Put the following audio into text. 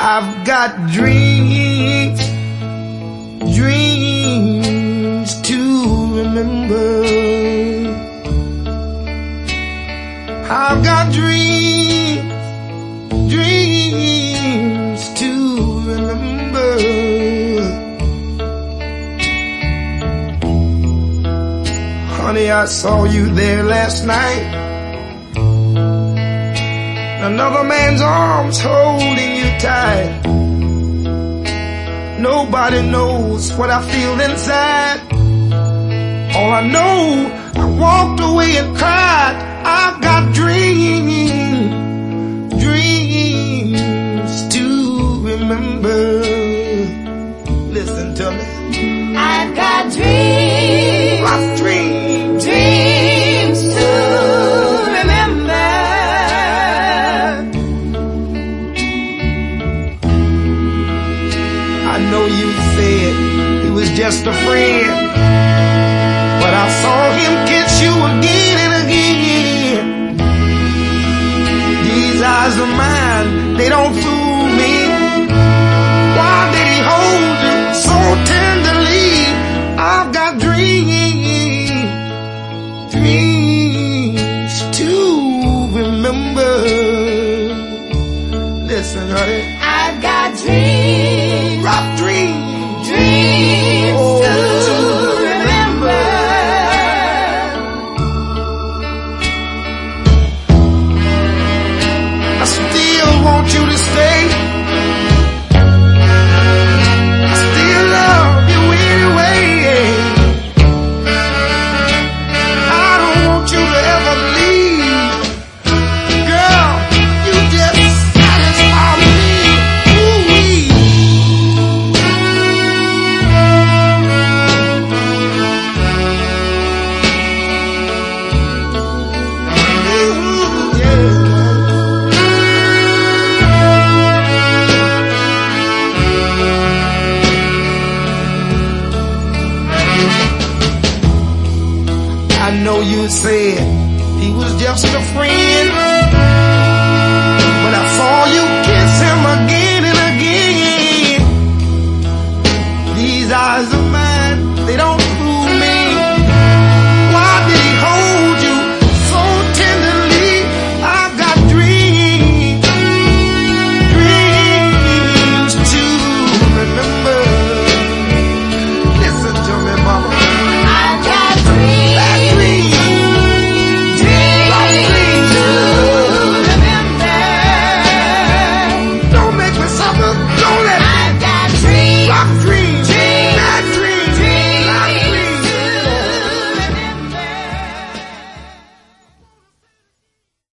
I've got dreams, dreams to remember. I've got dreams, dreams to remember. Honey, I saw you there last night. Another man's arms holding you tight. Nobody knows what I feel inside. All I know, I walked away and cried. I've got dreams, dreams to remember. Listen to me. I've got dreams, My dreams, dreams to remember. I know you said he was just a friend, but I saw him kiss you again and again. These eyes of mine, they don't fool me. Why did he hold you so tenderly? I've got dreams, dreams to remember. Listen, honey. I've got dreams.